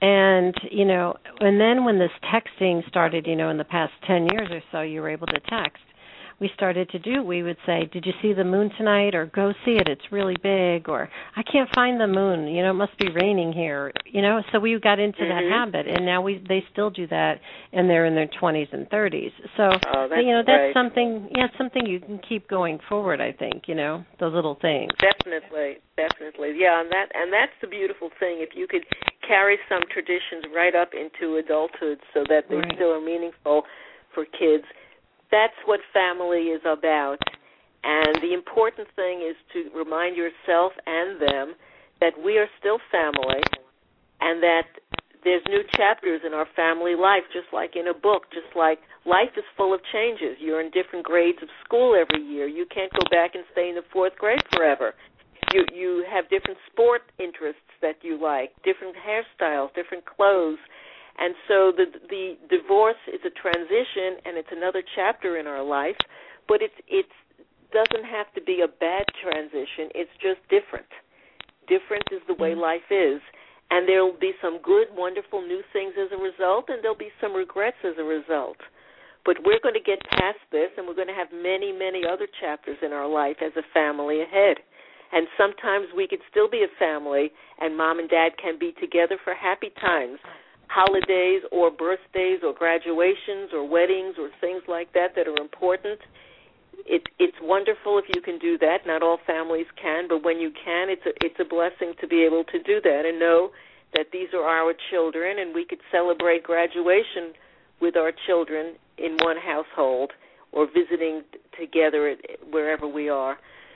And, you know, and then when this texting started, you know, in the past ten years or so, you were able to text. We started to do, we would say, did you see the moon tonight? Or go see it, it's really big. Or I can't find the moon, you know, it must be raining here. You know, so we got into mm-hmm. that habit, and now we they still do that, and they're in their twenties and thirties. So, oh, that's you know, that's great. something, yeah, it's something you can keep going forward, I think, you know, those little things. Definitely, definitely. Yeah, and that and that's the beautiful thing. If you could carry some traditions right up into adulthood so that they right. still are meaningful for kids, that's what family is about. And the important thing is to remind yourself and them that we are still family and that there's new chapters in our family life, just like in a book, just like life is full of changes. You're in different grades of school every year. You can't go back and stay in the fourth grade forever. You you have different sport interests that you like, different hairstyles, different clothes. And so the the divorce is a transition, and it's another chapter in our life, but it's it doesn't have to be a bad transition. It's just different. Different is the way life is, and there will be some good, wonderful new things as a result, and there'll be some regrets as a result. But we're going to get past this, and we're going to have many, many other chapters in our life as a family ahead. And sometimes we could still be a family, and mom and dad can be together for happy times, holidays or birthdays or graduations or weddings or things like that that are important. It, it's wonderful if you can do that. Not all families can, but when you can, it's a, it's a blessing to be able to do that and know that these are our children, and we could celebrate graduation with our children in one household or visiting together wherever we are.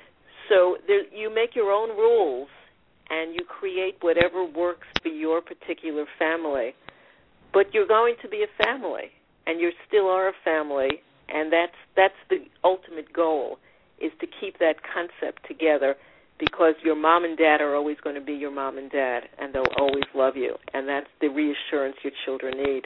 So there, you make your own rules, and you create whatever works for your particular family. But you're going to be a family, and you still are a family, and that's that's the ultimate goal, is to keep that concept together, because your mom and dad are always going to be your mom and dad, and they'll always love you, and that's the reassurance your children need.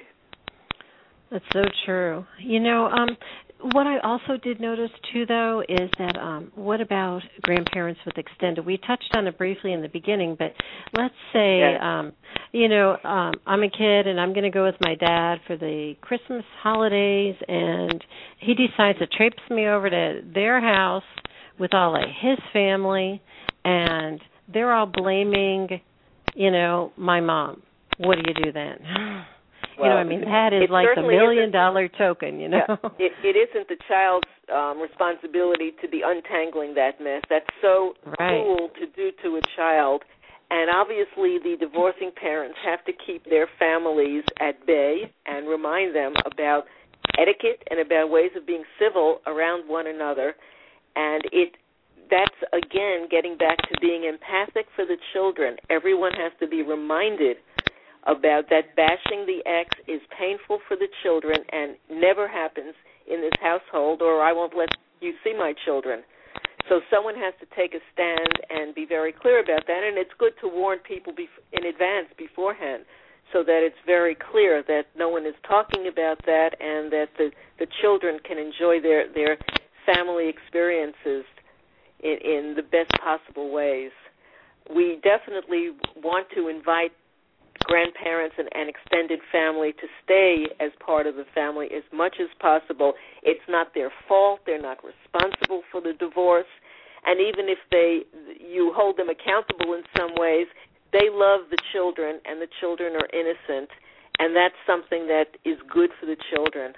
That's so true. You know, um, what I also did notice, too, though, is that um, what about grandparents with extended? We touched on it briefly in the beginning, but let's say, yeah. um, you know, um, I'm a kid and I'm going to go with my dad for the Christmas holidays, and he decides to traipse me over to their house with all of his family, and they're all blaming, you know, my mom. What do you do then? Well, you know, I mean, that is like the million-dollar token, you know. Yeah, it, it isn't the child's um, responsibility to be untangling that mess. That's so right. cruel to do to a child. And obviously the divorcing parents have to keep their families at bay and remind them about etiquette and about ways of being civil around one another. And it that's, again, getting back to being empathic for the children. Everyone has to be reminded about that bashing the ex is painful for the children and never happens in this household, or I won't let you see my children. So someone has to take a stand and be very clear about that, and it's good to warn people bef- in advance beforehand so that it's very clear that no one is talking about that and that the, the children can enjoy their, their family experiences in, in the best possible ways. We definitely want to invite grandparents and, and extended family to stay as part of the family as much as possible. It's not their fault. They're not responsible for the divorce. And even if they, you hold them accountable in some ways, they love the children, and the children are innocent, and that's something that is good for the children.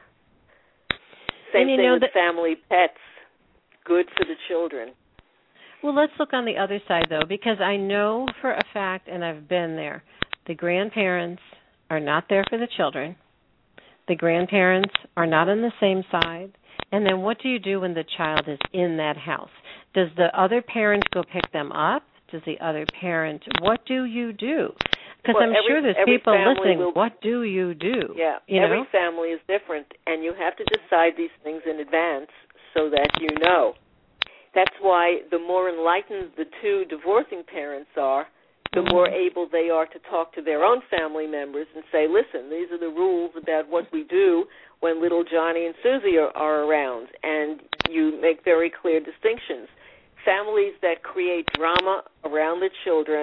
Same thing with that, family pets, good for the children. Well, let's look on the other side, though, because I know for a fact, and I've been there, the grandparents are not there for the children. The grandparents are not on the same side. And then what do you do when the child is in that house? Does the other parent go pick them up? Does the other parent, what do you do? Because well, I'm every, sure there's people listening, will, what do you do? Yeah, you every know? family is different, and you have to decide these things in advance so that you know. That's why the more enlightened the two divorcing parents are, the more able they are to talk to their own family members and say, listen, these are the rules about what we do when little Johnny and Susie are, are around, and you make very clear distinctions. Families that create drama around the children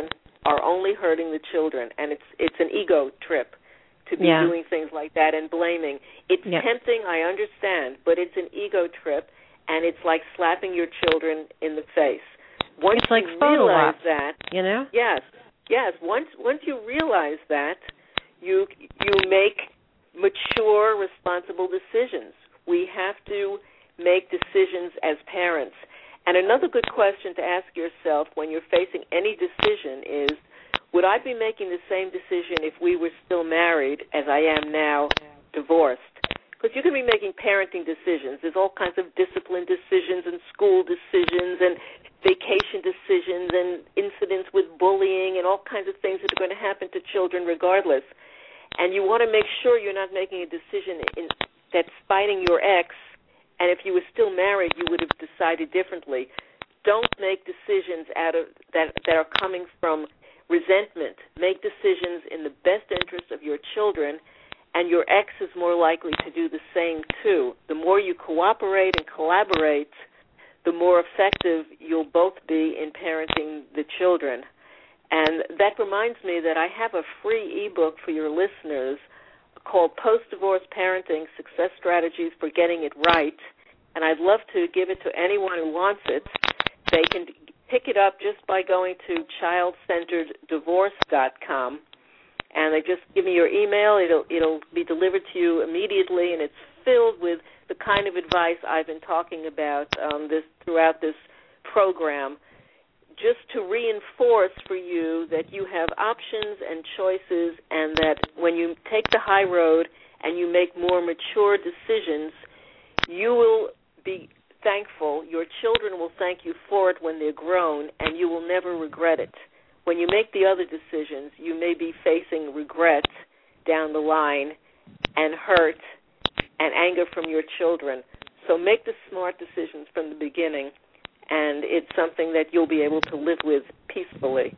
are only hurting the children, and it's it's an ego trip to be yeah. doing things like that and blaming. It's yeah. tempting, I understand, but it's an ego trip, and it's like slapping your children in the face. Once it's like you photo realize ops, that, you know? yes, yes. Once once you realize that, you you make mature, responsible decisions. We have to make decisions as parents. And another good question to ask yourself when you're facing any decision is, would I be making the same decision if we were still married as I am now divorced? Because you can be making parenting decisions. There's all kinds of discipline decisions and school decisions and vacation decisions and incidents with bullying and all kinds of things that are going to happen to children regardless. And you want to make sure you're not making a decision in, that's fighting your ex, and if you were still married, you would have decided differently. Don't make decisions out of that that are coming from resentment. Make decisions in the best interest of your children, and your ex is more likely to do the same too. The more you cooperate and collaborate, the more effective you'll both be in parenting the children. And that reminds me that I have a free ebook for your listeners called Post-Divorce Parenting, Success Strategies for Getting It Right, and I'd love to give it to anyone who wants it. They can pick it up just by going to child centered divorce dot com, and they just give me your email. It'll, it'll be delivered to you immediately, and it's filled with the kind of advice I've been talking about um, this throughout this program, just to reinforce for you that you have options and choices, and that when you take the high road and you make more mature decisions, you will be thankful. Your children will thank you for it when they're grown, and you will never regret it. When you make the other decisions, you may be facing regret down the line and hurt and anger from your children. So make the smart decisions from the beginning, and it's something that you'll be able to live with peacefully.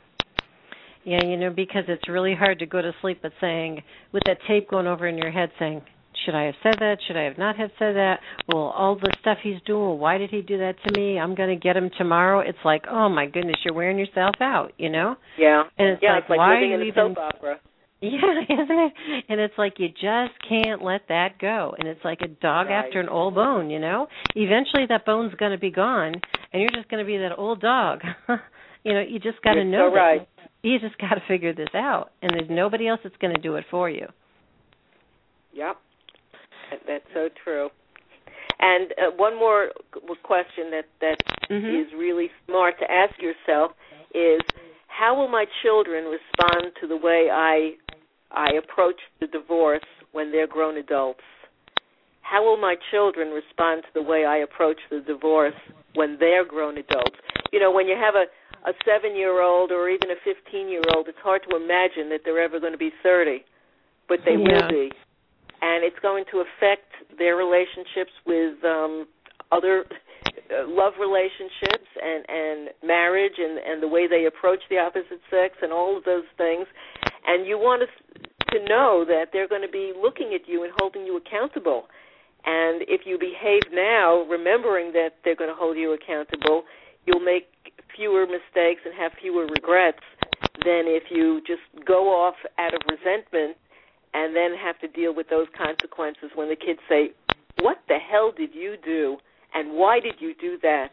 Yeah, you know, because it's really hard to go to sleep at saying, with that tape going over in your head saying, should I have said that? Should I have not have said that? Well, all the stuff he's doing, well, why did he do that to me? I'm going to get him tomorrow. It's like, oh, my goodness, you're wearing yourself out, you know? Yeah. And it's yeah, like, it's like why living are in you a even... soap opera. Yeah, isn't it? And it's like you just can't let that go. And it's like a dog Right. after an old bone, you know? Eventually that bone's going to be gone, and you're just going to be that old dog. You know, you just got to know so that. Right. You just got to figure this out, and there's nobody else that's going to do it for you. Yep, that's so true. And uh, one more question that, that mm-hmm. is really smart to ask yourself is, how will my children respond to the way I I approach the divorce when they're grown adults? How will my children respond to the way I approach the divorce when they're grown adults? You know, when you have a, a seven-year-old or even a fifteen-year-old, it's hard to imagine that they're ever going to be thirty, but they yeah. will be. And it's going to affect their relationships with um, other uh, love relationships and, and marriage and, and the way they approach the opposite sex and all of those things. And you want to, to know that they're going to be looking at you and holding you accountable. And if you behave now, remembering that they're going to hold you accountable, you'll make fewer mistakes and have fewer regrets than if you just go off out of resentment and then have to deal with those consequences when the kids say, what the hell did you do, and why did you do that?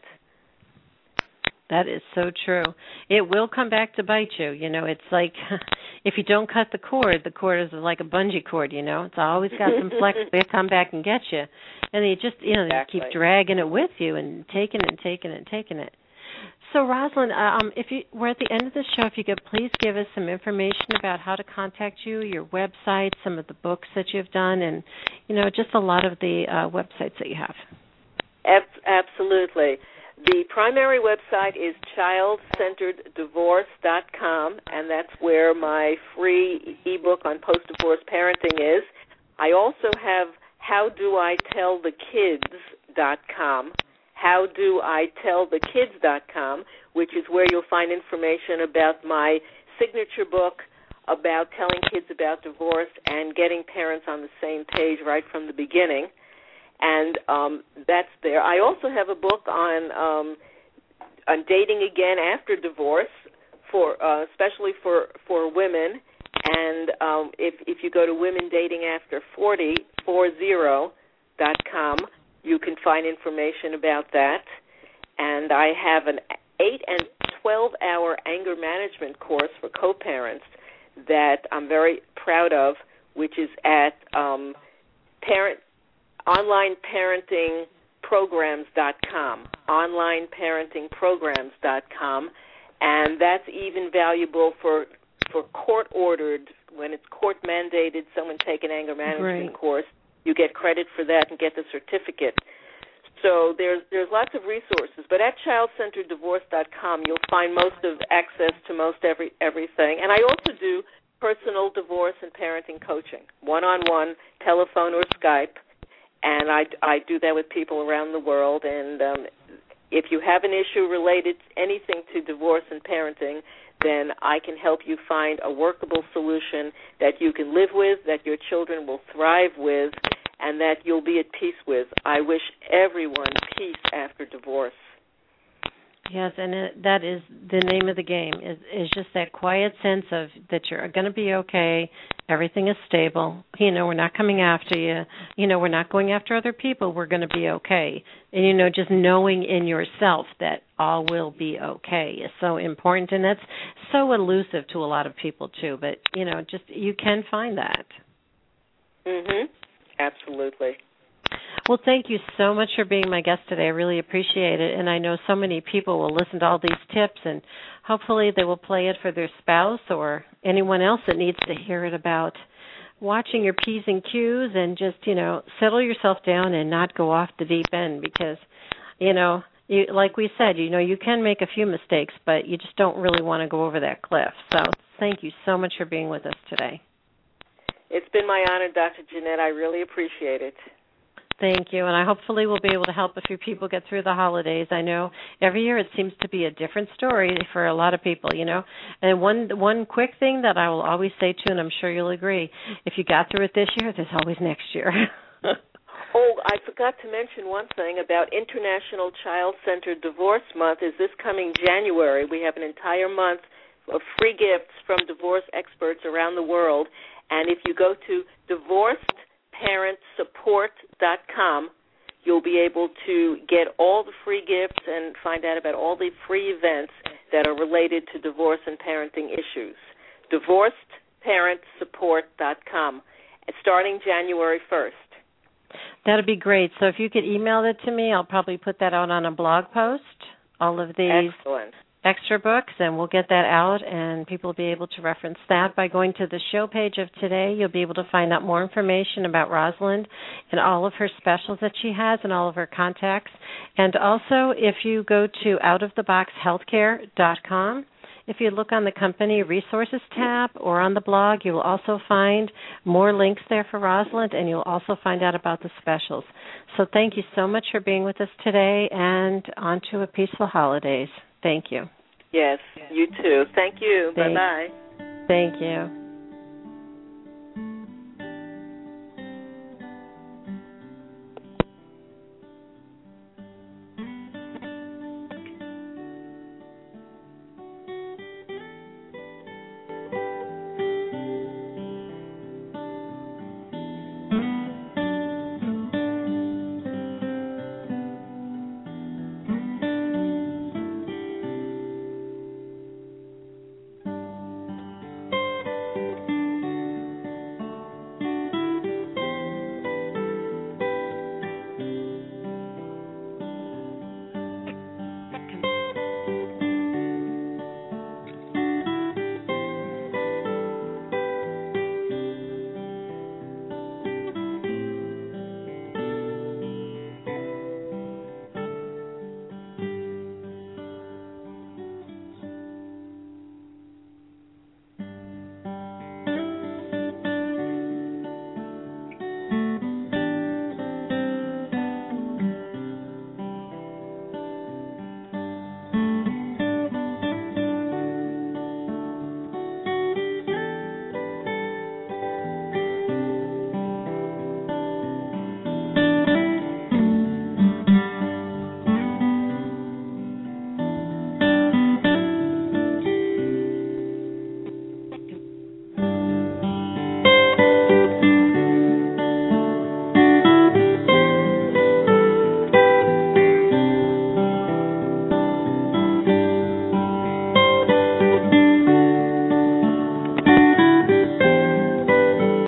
That is so true. It will come back to bite you. You know, it's like if you don't cut the cord, the cord is like a bungee cord, you know. It's always got some flex. They'll come back and get you. And they just, you know, exactly. they keep dragging it with you and taking it and taking it and taking it. So, Rosalind, um, if you we're at the end of the show, if you could please give us some information about how to contact you, your website, some of the books that you've done, and, you know, just a lot of the uh, websites that you have. Absolutely. The primary website is child centered divorce dot com, and that's where my free ebook on post-divorce parenting is. I also have how do I tell the kids dot com. how do I tell the kids dot com, which is where you'll find information about my signature book about telling kids about divorce and getting parents on the same page right from the beginning. And um, that's there. I also have a book on um, on dating again after divorce for uh, especially for for women. And um, if if you go to women dating after forty dot com, you can find information about that. And I have an eight and twelve hour anger management course for co-parents that I'm very proud of, which is at um, parent online parenting programs dot com, online parenting programs dot com, and that's even valuable for for court-ordered, when it's court-mandated, someone take an anger management Great. course, you get credit for that and get the certificate. So there's there's lots of resources. But at child centered divorce dot com, you'll find most of access to most every everything. And I also do personal divorce and parenting coaching, one-on-one, telephone or Skype. And I, I do that with people around the world. And um, if you have an issue related to anything to divorce and parenting, then I can help you find a workable solution that you can live with, that your children will thrive with, and that you'll be at peace with. I wish everyone peace after divorce. Yes, and it, that is the name of the game, is, is just that quiet sense of that you're going to be okay, everything is stable, you know, we're not coming after you, you know, we're not going after other people, we're going to be okay. And, you know, just knowing in yourself that all will be okay is so important, and that's so elusive to a lot of people, too. But, you know, just you can find that. Mm-hmm. Absolutely. Well, thank you so much for being my guest today. I really appreciate it, and I know so many people will listen to all these tips, and hopefully they will play it for their spouse or anyone else that needs to hear it about watching your P's and Q's and just, you know, settle yourself down and not go off the deep end because, you know, you, like we said, you know, you can make a few mistakes, but you just don't really want to go over that cliff. So thank you so much for being with us today. It's been my honor, Doctor Jeanette. I really appreciate it. Thank you, and I hopefully will be able to help a few people get through the holidays. I know every year it seems to be a different story for a lot of people, you know. And one one quick thing that I will always say, too, and I'm sure you'll agree, if you got through it this year, there's always next year. Oh, I forgot to mention one thing about International Child-Centered Divorce Month is this coming January. We have an entire month of free gifts from divorce experts around the world. And if you go to divorced parent support dot com, you'll be able to get all the free gifts and find out about all the free events that are related to divorce and parenting issues. divorced parent support dot com, starting January first. That would be great. So if you could email it to me, I'll probably put that out on a blog post, all of these Excellent. extra books, and we'll get that out, and people will be able to reference that. By going to the show page of today, you'll be able to find out more information about Rosalind and all of her specials that she has and all of her contacts. And also, if you go to out of the box healthcare dot com, if you look on the company resources tab or on the blog, you will also find more links there for Rosalind, and you'll also find out about the specials. So thank you so much for being with us today, and on to a peaceful holidays. Thank you. Yes, you too. Thank you. Thank, Bye-bye. Thank you.